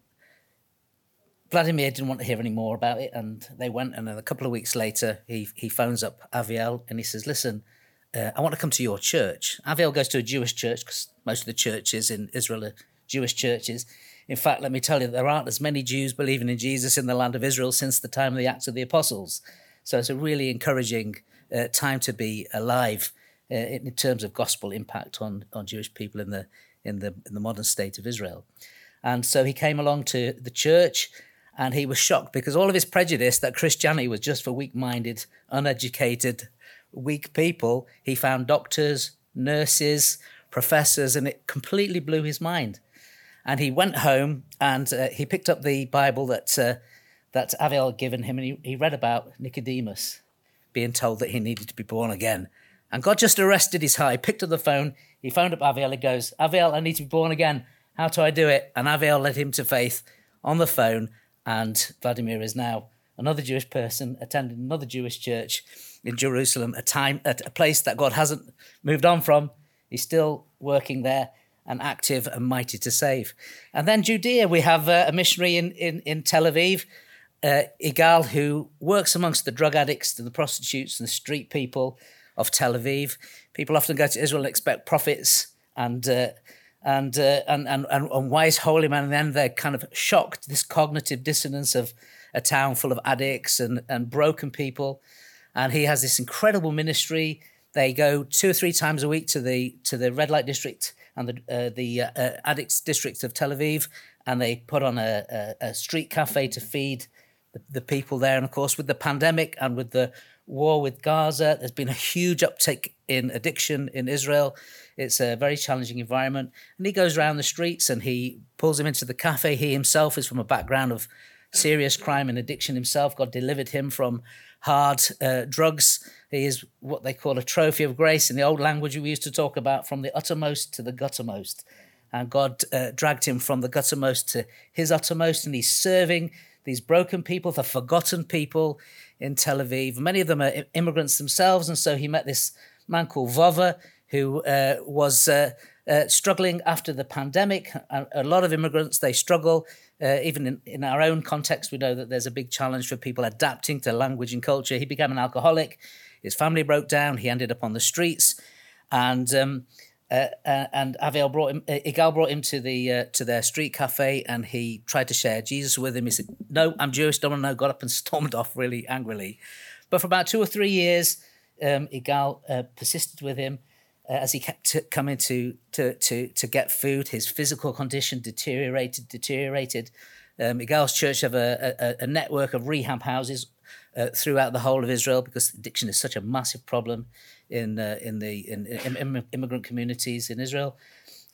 Vladimir didn't want to hear any more about it, and they went, and then a couple of weeks later, he he phones up Aviel, and he says, listen, uh, I want to come to your church. Aviel goes to a Jewish church, because most of the churches in Israel are Jewish churches. In fact, let me tell you, there aren't as many Jews believing in Jesus in the land of Israel since the time of the Acts of the Apostles. So it's a really encouraging uh, time to be alive uh, in terms of gospel impact on, on Jewish people in the in the in the modern state of Israel. And so he came along to the church, and he was shocked because all of his prejudice that Christianity was just for weak-minded, uneducated, weak people, he found doctors, nurses, professors, and it completely blew his mind. And he went home and uh, he picked up the Bible that uh, that Aviel had given him, and he, he read about Nicodemus being told that he needed to be born again. And God just arrested his heart. He picked up the phone, he phoned up Aviel, he goes, Aviel, I need to be born again. How do I do it? And Aviel led him to faith on the phone, and Vladimir is now another Jewish person attending another Jewish church in Jerusalem, a time, at a place that God hasn't moved on from. He's still working there and active and mighty to save. And then Judea, we have uh, a missionary in, in, in Tel Aviv, uh, Igal, who works amongst the drug addicts and the prostitutes and the street people of Tel Aviv. People often go to Israel and expect prophets and uh, And, uh, and and and and wise holy man, and then they're kind of shocked, this cognitive dissonance of a town full of addicts and, and broken people. And he has this incredible ministry. They go two or three times a week to the to the red light district and the uh, the uh, uh, addicts district of Tel Aviv, and they put on a, a, a street cafe to feed the, the people there. And of course, with the pandemic and with the war with Gaza, there's been a huge uptick in addiction in Israel. It's a very challenging environment. And he goes around the streets and he pulls him into the cafe. He himself is from a background of serious crime and addiction himself. God delivered him from hard uh, drugs. He is what they call a trophy of grace in the old language we used to talk about, from the uttermost to the guttermost. And God uh, dragged him from the guttermost to his uttermost, and he's serving these broken people, the forgotten people in Tel Aviv. Many of them are immigrants themselves, and so he met this man called Vova, who uh, was uh, uh, struggling after the pandemic. A, a lot of immigrants, they struggle. Uh, even in, in our own context, we know that there's a big challenge for people adapting to language and culture. He became an alcoholic. His family broke down. He ended up on the streets. And um, uh, uh, and Aviel brought him, uh, Igal brought him to the uh, to their street cafe, and he tried to share Jesus with him. He said, no, I'm Jewish, don't want to know, got up and stormed off really angrily. But for about two or three years, um, Igal uh, persisted with him. Uh, as he kept t- coming to, to to to get food, his physical condition deteriorated, deteriorated. Um, Igal's church have a, a, a network of rehab houses uh, throughout the whole of Israel, because addiction is such a massive problem in uh, in the in, in immigrant communities in Israel.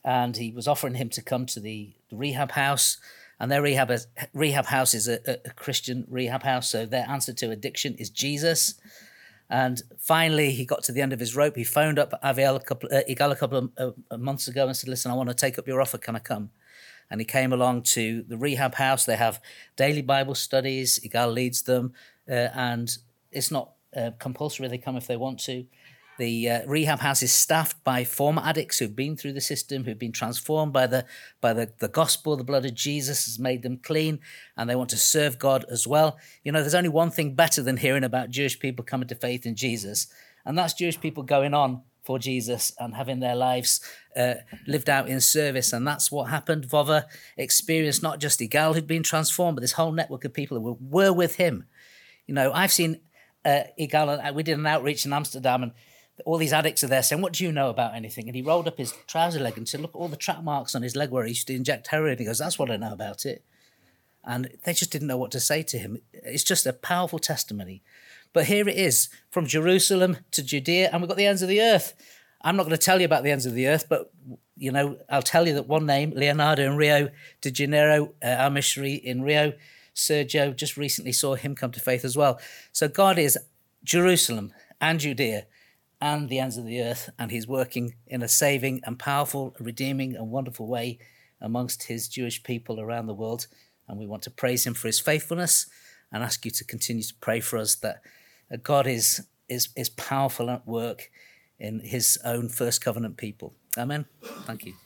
and he was offering him to come to the, the rehab house. And their rehab, rehab house is a, a Christian rehab house, so their answer to addiction is Jesus. And finally, he got to the end of his rope. He phoned up Aviel a couple, uh, Igal a couple of uh, months ago and said, listen, I want to take up your offer. Can I come? And he came along to the rehab house. They have daily Bible studies. Igal leads them. Uh, and it's not uh, compulsory. They come if they want to. The uh, rehab house is staffed by former addicts who've been through the system, who've been transformed by the by the, the gospel. The blood of Jesus has made them clean, and they want to serve God as well. You know, there's only one thing better than hearing about Jewish people coming to faith in Jesus, and that's Jewish people going on for Jesus and having their lives uh, lived out in service. And that's what happened. Vova experienced not just Igal who'd been transformed, but this whole network of people who were, were with him. You know, I've seen uh, Igal, and we did an outreach in Amsterdam, and all these addicts are there saying, what do you know about anything? And he rolled up his trouser leg and said, look at all the track marks on his leg where he used to inject heroin. He goes, that's what I know about it. And they just didn't know what to say to him. It's just a powerful testimony. But here it is, from Jerusalem to Judea, and we've got the ends of the earth. I'm not going to tell you about the ends of the earth, but, you know, I'll tell you that one name, Leonardo in Rio de Janeiro, uh, our missionary in Rio, Sergio, just recently saw him come to faith as well. So God is Jerusalem and Judea and the ends of the earth, and he's working in a saving and powerful, redeeming and wonderful way amongst his Jewish people around the world. And we want to praise him for his faithfulness and ask you to continue to pray for us that God is, is, is powerful at work in his own first covenant people. Amen. Thank you.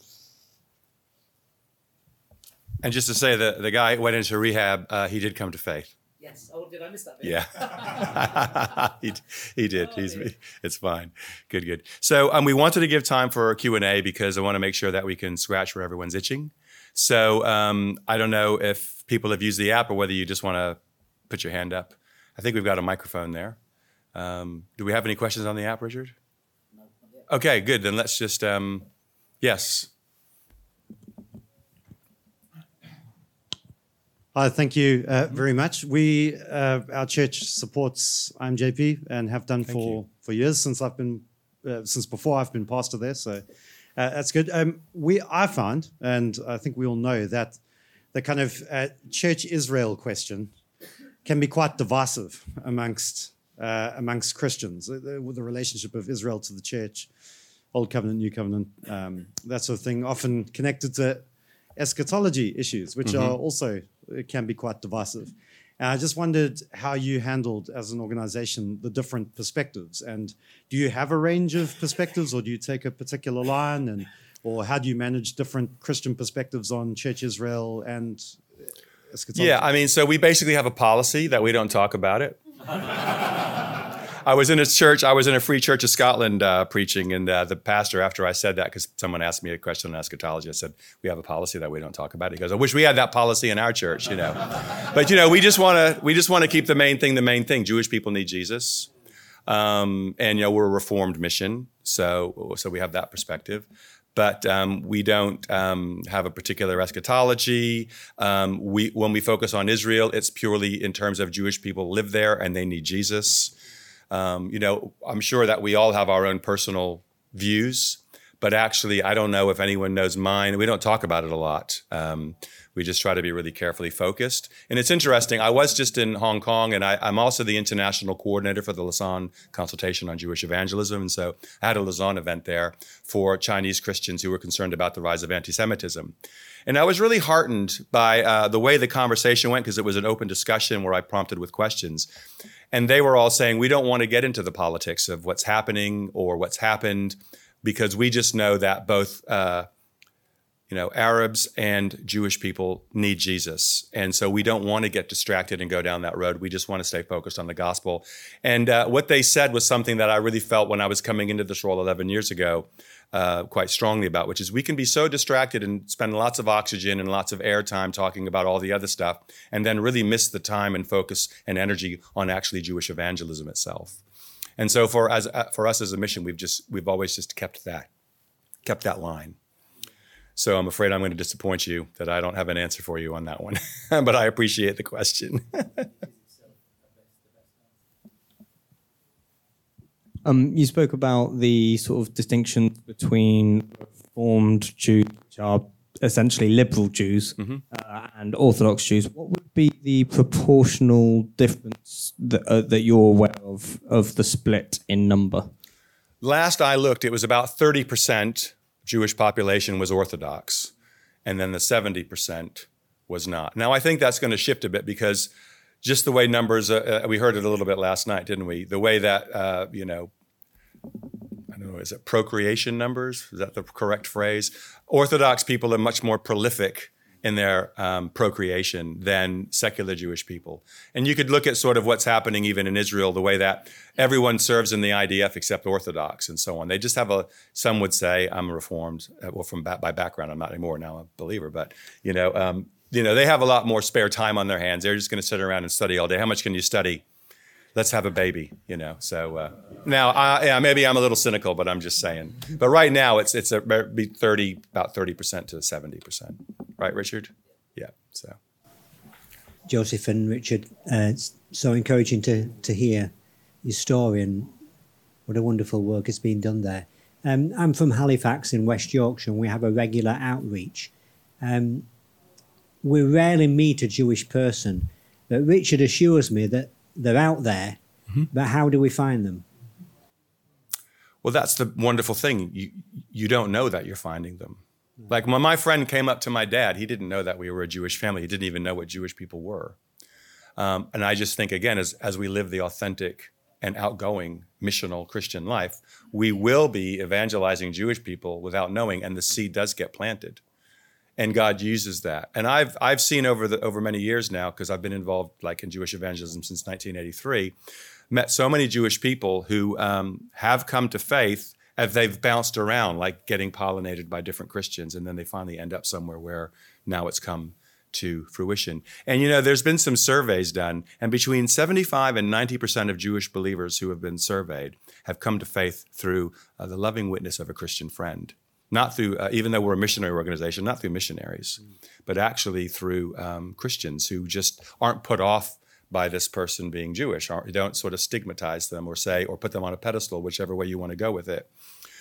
And just to say that the guy went into rehab, uh, he did come to faith. Yes. Oh, did I miss that bit? Yeah. he, he did. Oh, He's, it's fine. Good, good. So um, we wanted to give time for Q and A because I want to make sure that we can scratch where everyone's itching. So um, I don't know if people have used the app or whether you just want to put your hand up. I think we've got a microphone there. Um, do we have any questions on the app, Richard? No. Okay, good. Then let's just, um, yes. Hi, thank you uh, very much. We, uh, our church supports I M J P and have done Thank for, you. for years since I've been, uh, since before I've been pastor there. So uh, that's good. Um, we, I found, and I think we all know that the kind of uh, church Israel question can be quite divisive amongst uh, amongst Christians. Uh, with the relationship of Israel to the church, Old Covenant, New Covenant, um, that sort of thing, often connected to eschatology issues, which mm-hmm. are also it can be quite divisive. And I just wondered how you handled, as an organization, the different perspectives. And do you have a range of perspectives, or do you take a particular line? And or how do you manage different Christian perspectives on Church Israel and eschatology? Yeah, I mean, so we basically have a policy that we don't talk about it. I was in a church, I was in a Free Church of Scotland uh, preaching, and uh, the pastor, after I said that, because someone asked me a question on eschatology, I said, we have a policy that we don't talk about it. He goes, I wish we had that policy in our church, you know. But, you know, we just want to we just want to keep the main thing the main thing. Jewish people need Jesus. Um, and, you know, we're a Reformed mission, so so we have that perspective. But um, we don't um, have a particular eschatology. Um, we when we focus on Israel, it's purely in terms of Jewish people live there and they need Jesus. Um, you know, I'm sure that we all have our own personal views, but actually, I don't know if anyone knows mine. We don't talk about it a lot. Um, we just try to be really carefully focused. And it's interesting. I was just in Hong Kong, and I, I'm also the international coordinator for the Lausanne Consultation on Jewish Evangelism. And so I had a Lausanne event there for Chinese Christians who were concerned about the rise of anti-Semitism. And I was really heartened by uh, the way the conversation went, because it was an open discussion where I prompted with questions. And they were all saying, we don't want to get into the politics of what's happening or what's happened, because we just know that both uh, you know, Arabs and Jewish people need Jesus. And so we don't want to get distracted and go down that road. We just want to stay focused on the gospel. And uh, what they said was something that I really felt when I was coming into this role eleven years ago, uh, quite strongly about, which is we can be so distracted and spend lots of oxygen and lots of airtime talking about all the other stuff, and then really miss the time and focus and energy on actually Jewish evangelism itself. And so for as uh, for us as a mission, we've just we've always just kept that, kept that line. So I'm afraid I'm going to disappoint you that I don't have an answer for you on that one, but I appreciate the question. Um, you spoke about the sort of distinction between Reformed Jews, which are essentially liberal Jews, mm-hmm. uh, and Orthodox Jews. What would be the proportional difference that, uh, that you're aware of of the split in number? Last I looked, it was about thirty percent Jewish population was Orthodox, and then the seventy percent was not. Now, I think that's going to shift a bit because just the way numbers, uh, uh, we heard it a little bit last night, didn't we? The way that, uh, you know, I don't know, is it procreation numbers? Is that the correct phrase? Orthodox people are much more prolific in their um, procreation than secular Jewish people. And you could look at sort of what's happening even in Israel, the way that everyone serves in the I D F except Orthodox and so on. They just have a, some would say, I'm Reformed, uh, well, from by background, I'm not anymore, now I'm a believer, but, you know, um, you know, they have a lot more spare time on their hands. They're just going to sit around and study all day. How much can you study? Let's have a baby, you know. So uh, now, I, yeah, maybe I'm a little cynical, but I'm just saying. But right now, it's it's a, be thirty, about thirty percent to seventy percent, right, Richard? Yeah. So, Joseph and Richard, uh, it's so encouraging to to hear your story and what a wonderful work has been done there. Um, I'm from Halifax in West Yorkshire, and we have a regular outreach. Um, we rarely meet a Jewish person, but Richard assures me that they're out there, mm-hmm. but how do we find them? Well, that's the wonderful thing. You you don't know that you're finding them. Like when my friend came up to my dad, he didn't know that we were a Jewish family. He didn't even know what Jewish people were. Um, and I just think, again, as, as we live the authentic and outgoing missional Christian life, we will be evangelizing Jewish people without knowing, and the seed does get planted. And God uses that. And I've I've seen over the over many years now, because I've been involved like in Jewish evangelism since nineteen eighty-three, met so many Jewish people who um, have come to faith as they've bounced around, like getting pollinated by different Christians, and then they finally end up somewhere where now it's come to fruition. And you know, there's been some surveys done, and between seventy-five and ninety percent of Jewish believers who have been surveyed have come to faith through uh, the loving witness of a Christian friend. Not through, uh, even though we're a missionary organization, not through missionaries, mm. but actually through um, Christians who just aren't put off by this person being Jewish. Aren't, you don't sort of stigmatize them or say, or put them on a pedestal, whichever way you want to go with it.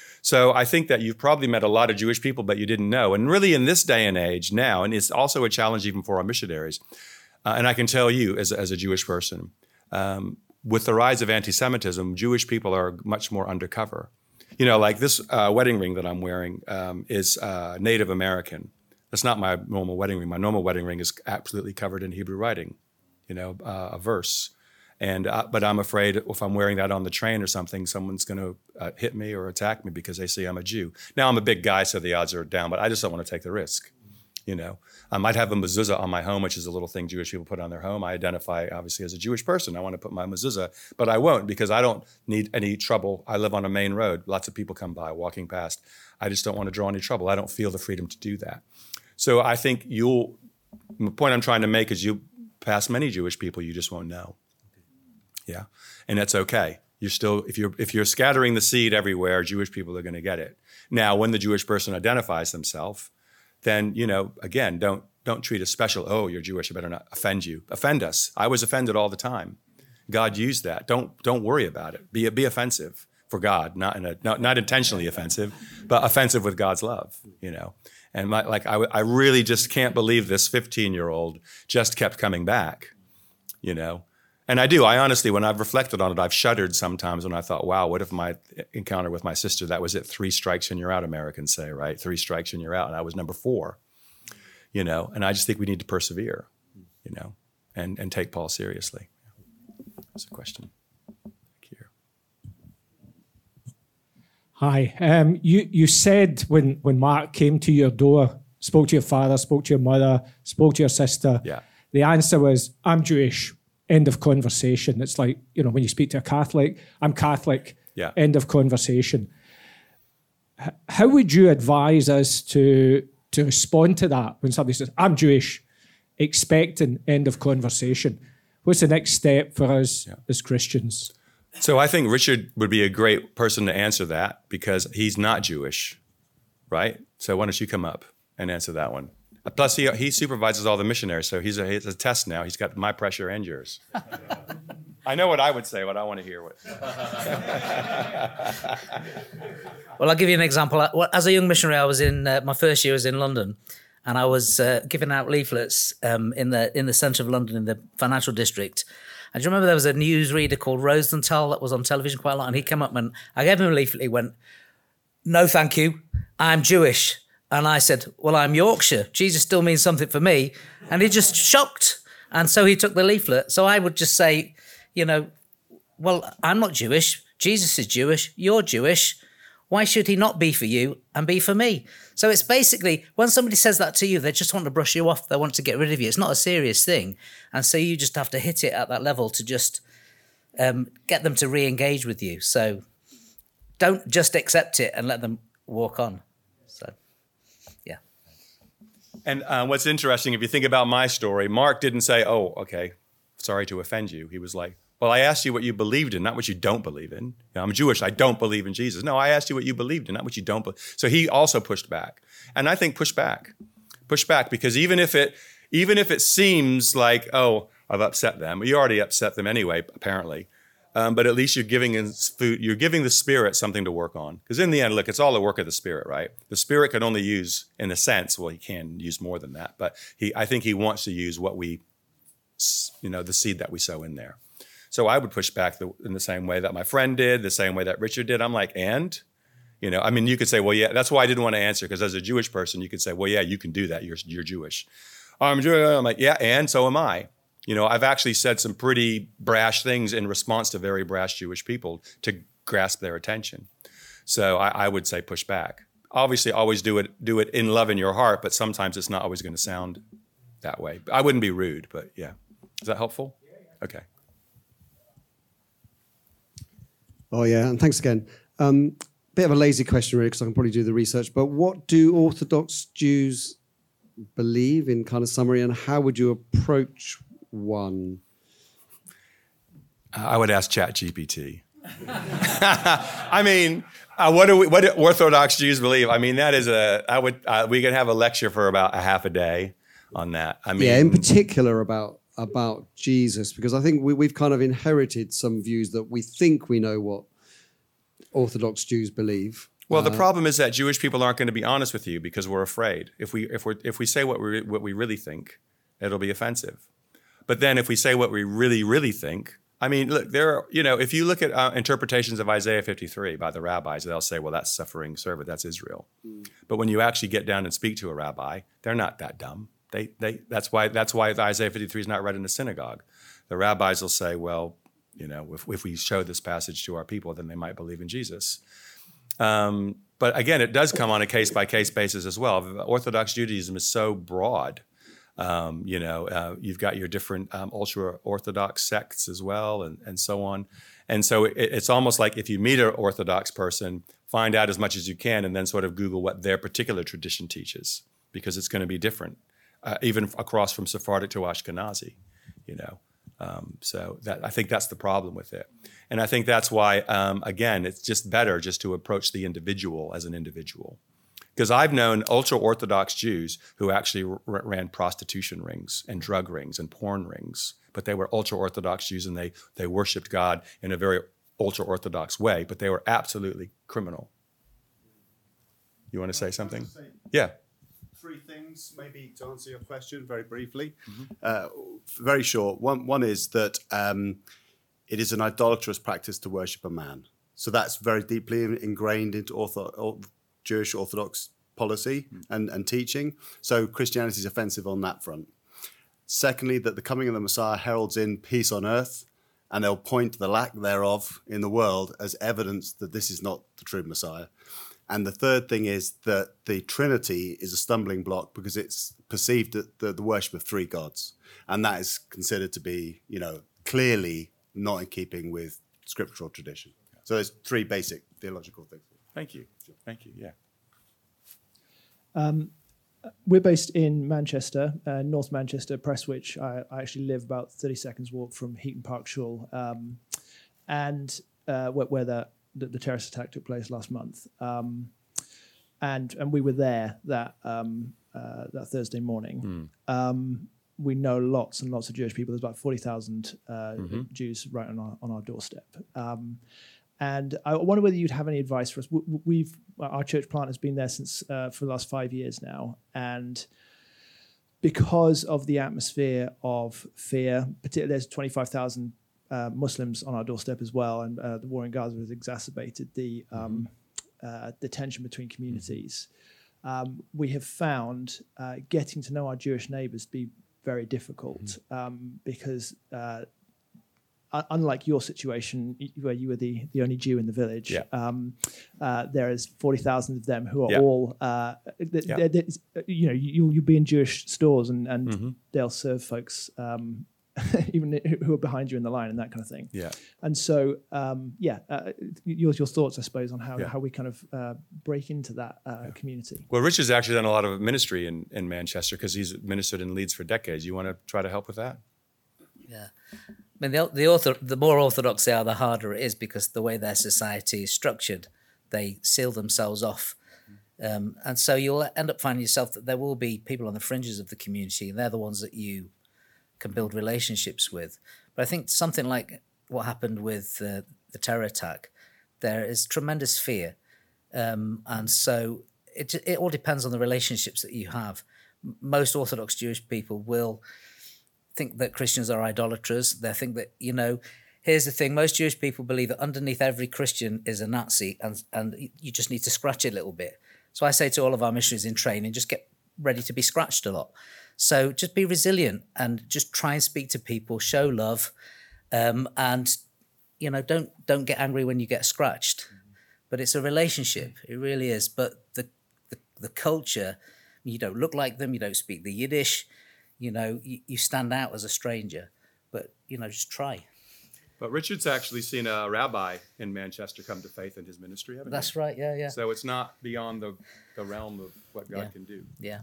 So I think that you've probably met a lot of Jewish people, but you didn't know. And really in this day and age now, and it's also a challenge even for our missionaries, uh, and I can tell you as, as a Jewish person, um, with the rise of anti-Semitism, Jewish people are much more undercover. You know, like this uh, wedding ring that I'm wearing um, is uh, Native American. That's not my normal wedding ring. My normal wedding ring is absolutely covered in Hebrew writing, you know, uh, a verse. And uh, but I'm afraid if I'm wearing that on the train or something, someone's going to uh, hit me or attack me because they see I'm a Jew. Now, I'm a big guy, so the odds are down, but I just don't want to take the risk, you know. I might have a mezuzah on my home, which is a little thing Jewish people put on their home. I identify, obviously, as a Jewish person. I want to put my mezuzah, but I won't because I don't need any trouble. I live on a main road. Lots of people come by, walking past. I just don't want to draw any trouble. I don't feel the freedom to do that. So I think you'll, the point I'm trying to make is you pass many Jewish people, you just won't know. Yeah, and that's okay. You're still, if you're if you're scattering the seed everywhere, Jewish people are going to get it. Now, when the Jewish person identifies themselves, then, you know, again, don't don't treat us special. Oh, you're Jewish, I better not offend you. Offend us. I was offended all the time. God used that. Don't don't worry about it. Be be offensive for God, not in a not, not intentionally offensive, but offensive with God's love, you know. And my, like I I really just can't believe this fifteen-year-old just kept coming back, you know. And I do. I honestly, when I've reflected on it, I've shuddered sometimes when I thought, wow, what if my encounter with my sister, that was it, three strikes and you're out, Americans say, right? Three strikes and you're out. And I was number four, you know, and I just think we need to persevere, you know, and, and take Paul seriously. That's a question. Thank you. Hi. Um, you, you said when, when Mark came to your door, spoke to your father, spoke to your mother, spoke to your sister, yeah. The answer was, I'm Jewish. End of conversation. It's like, you know, when you speak to a Catholic, I'm Catholic, yeah. End of conversation. H- how would you advise us to to respond to that when somebody says, I'm Jewish, expecting end of conversation? What's the next step for us yeah. as Christians? So I think Richard would be a great person to answer that because he's not Jewish, right? So why don't you come up and answer that one? Plus, he he supervises all the missionaries, so he's a, he's a test now. He's got my pressure and yours. I know what I would say, but I want to hear what. Well, I'll give you an example. As a young missionary, I was in uh, my first year was in London, and I was uh, giving out leaflets um, in the in the centre of London in the financial district. And do you remember there was a newsreader called Rosenthal that was on television quite a lot, and he came up and I gave him a leaflet. He went, "No, thank you. I'm Jewish." And I said, "Well, I'm Yorkshire. Jesus still means something for me." And he just shocked. And so he took the leaflet. So I would just say, you know, well, I'm not Jewish. Jesus is Jewish. You're Jewish. Why should he not be for you and be for me? So it's basically, when somebody says that to you, they just want to brush you off. They want to get rid of you. It's not a serious thing. And so you just have to hit it at that level to just um, get them to re-engage with you. So don't just accept it and let them walk on. So, yeah. And uh, what's interesting, if you think about my story, Mark didn't say, "Oh, okay, sorry to offend you." He was like, "Well, I asked you what you believed in, not what you don't believe in. You know, I'm Jewish, I don't believe in Jesus." No, I asked you what you believed in, not what you don't believe. So he also pushed back. And I think push back. Push back, because even if it even if it seems like, oh, I've upset them, you already upset them anyway, apparently. Um, but at least you're giving food, you're giving the Spirit something to work on. Because in the end, look, it's all the work of the Spirit, right? The Spirit can only use, in a sense, well, he can use more than that, but he, I think he wants to use what we, you know, the seed that we sow in there. So I would push back the, in the same way that my friend did, the same way that Richard did. I'm like, and? You know, I mean, you could say, well, yeah, that's why I didn't want to answer, because as a Jewish person, you could say, well, yeah, you can do that. You're, you're Jewish. I'm Jewish. I'm like, yeah, and so am I. You know, I've actually said some pretty brash things in response to very brash Jewish people to grasp their attention. So I, I would say push back. Obviously, always do it do it in love in your heart, but sometimes it's not always going to sound that way. I wouldn't be rude, but yeah. Is that helpful? Okay. Oh, yeah, and thanks again. Um, bit of a lazy question, really, because I can probably do the research, but what do Orthodox Jews believe, in kind of summary, and how would you approach one? I would ask ChatGPT. I mean, uh, what do we? What do Orthodox Jews believe? I mean, that is a. I would. Uh, we could have a lecture for about a half a day on that. I mean, yeah, in particular about about Jesus, because I think we, we've kind of inherited some views that we think we know what Orthodox Jews believe. Well, the uh, problem is that Jewish people aren't going to be honest with you because we're afraid. If we if we if we say what we what we really think, it'll be offensive. But then if we say what we really, really think, I mean, look, there are, you know, if you look at uh, interpretations of Isaiah fifty-three by the rabbis, they'll say, well, that's suffering servant, that's Israel. Mm. But when you actually get down and speak to a rabbi, they're not that dumb. They, they, that's why, that's why Isaiah fifty-three is not read in a synagogue. The rabbis will say, well, you know, if, if we show this passage to our people, then they might believe in Jesus. Um, but again, it does come on a case-by-case basis as well. Orthodox Judaism is so broad. Um, you know, uh, you've got your different um, ultra-Orthodox sects as well, and, and so on. And so it, it's almost like if you meet an Orthodox person, find out as much as you can, and then sort of Google what their particular tradition teaches, because it's going to be different, uh, even across from Sephardic to Ashkenazi, you know. Um, so that, I think that's the problem with it. And I think that's why, um, again, it's just better just to approach the individual as an individual. Because I've known ultra-Orthodox Jews who actually r- ran prostitution rings and drug rings and porn rings, but they were ultra-Orthodox Jews and they they worshipped God in a very ultra-Orthodox way, but they were absolutely criminal. You want to say something? Say yeah. Three things, maybe, to answer your question very briefly. Mm-hmm. Uh, very short. One, one is that um, it is an idolatrous practice to worship a man. So that's very deeply ingrained into ortho. Jewish Orthodox policy and, and teaching. So Christianity is offensive on that front. Secondly, that the coming of the Messiah heralds in peace on earth, and they'll point to the lack thereof in the world as evidence that this is not the true Messiah. And the third thing is that the Trinity is a stumbling block because it's perceived that the, the worship of three gods. And that is considered to be, you know, clearly not in keeping with scriptural tradition. So there's three basic theological things. Thank you. Thank you. Yeah. Um, we're based in Manchester, uh, North Manchester, Prestwich. I, I actually live about thirty seconds walk from Heaton Park Shul, um, and uh, where, where the, the, the terrorist attack took place last month. Um, and and we were there that um, uh, that Thursday morning. Mm. Um, we know lots and lots of Jewish people. There's about forty thousand uh, Mm-hmm. Jews right on our on our doorstep. Um, and I wonder whether you'd have any advice for us. We- We've our church plant has been there since uh, for the last five years now, and because of the atmosphere of fear, particularly there's twenty-five thousand uh, Muslims on our doorstep as well, and uh, the war in Gaza has exacerbated the um, uh, the tension between communities. Um, we have found uh, getting to know our Jewish neighbours to be very difficult um, because uh, un- unlike your situation y- where you were the, the only Jew in the village, Yeah. um, uh, there is forty thousand of them who are Yeah. all, uh, th- Yeah. th- th- you know, you, you'll be in Jewish stores and, and Mm-hmm. they'll serve folks um, even who are behind you in the line and that kind of thing. Yeah. And so, um, yeah, uh, your, your thoughts, I suppose, on how, Yeah. how we kind of uh, break into that uh, community. Well, Richard's actually done a lot of ministry in, in Manchester because he's ministered in Leeds for decades. You want to try to help with that? Yeah. I mean, the, the, author, the more orthodox they are, the harder it is because the way their society is structured, they seal themselves off. Um, and so you'll end up finding yourself that there will be people on the fringes of the community, and they're the ones that you can build relationships with. But I think something like what happened with uh, the terror attack, there is tremendous fear. Um, and so it, it all depends on the relationships that you have. M- Most Orthodox Jewish people will think that Christians are idolaters. They think that, you know, here's the thing. Most Jewish people believe that underneath every Christian is a Nazi, and, and you just need to scratch it a little bit. So I say to all of our missionaries in training, just get ready to be scratched a lot. So just be resilient and just try and speak to people, show love, um, and, you know, don't don't get angry when you get scratched. But it's a relationship. It really is. But the, the, the culture, you don't look like them, you don't speak the Yiddish, you know, you, you stand out as a stranger. But, you know, just try. But Richard's actually seen a rabbi in Manchester come to faith in his ministry, haven't That's you? right, yeah, yeah. So it's not beyond the, the realm of what God Yeah. can do. Yeah.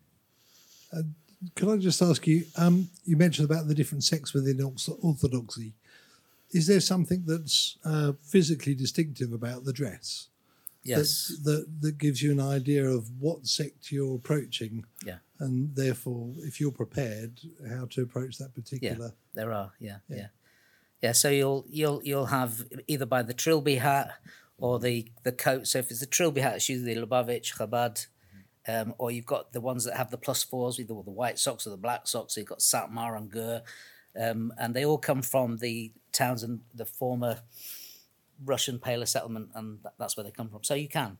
Can I just ask you, um, you mentioned about the different sects within Ortho- Orthodoxy. Is there something that's uh, physically distinctive about the dress? Yes. That, that, that gives you an idea of what sect you're approaching, Yeah. and therefore, if you're prepared, how to approach that Yeah, particular... there are. Yeah, yeah, yeah. So you'll you'll you'll have either by the trilby hat or the the coat. So if it's the trilby hat, it's usually Lubavitch, Chabad, um, or you've got the ones that have the plus fours, either with the white socks or the black socks. So you've got Satmar and Gur, um, and they all come from the towns and the former Russian Pale settlement, and that, that's where they come from. So you can.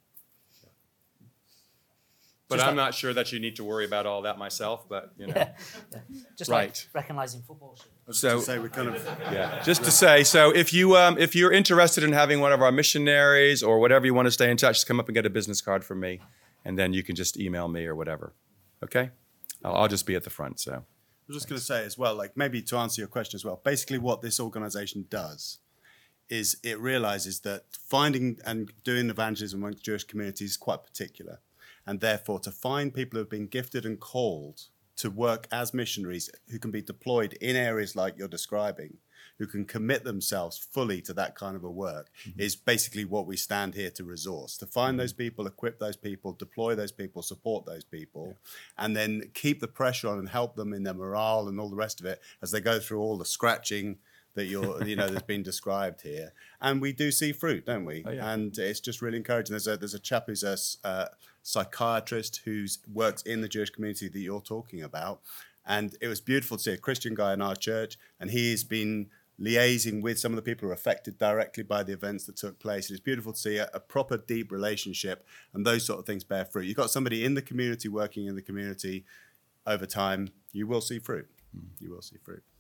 But Just I'm like- not sure that you need to worry about all that myself, but, you know. Yeah, yeah. Just Right. like recognizing football. So, to say we kind of yeah, just to say, so if you um, if you're interested in having one of our missionaries or whatever, you want to stay in touch, just come up and get a business card from me, and then you can just email me or whatever. Okay, I'll, I'll just be at the front. So I was just going to say as well, like maybe to answer your question as well, basically what this organization does is it realizes that finding and doing evangelism amongst Jewish communities is quite particular. And therefore, to find people who have been gifted and called to work as missionaries who can be deployed in areas like you're describing, who can commit themselves fully to that kind of a work, mm-hmm. is basically what we stand here to resource. To find mm-hmm. those people, equip those people, deploy those people, support those people, yeah. and then keep the pressure on and help them in their morale and all the rest of it as they go through all the scratching that you're, you know, that's been described here. And we do see fruit, don't we? Oh, yeah. And it's just really encouraging. There's a there's a chap who's a uh, psychiatrist who works in the Jewish community that you're talking about. And it was beautiful to see a Christian guy in our church, and he's been liaising with some of the people who are affected directly by the events that took place. And it's beautiful to see a, a proper, deep relationship, and those sort of things bear fruit. You've got somebody in the community working in the community over time, you will see fruit. You will see fruit.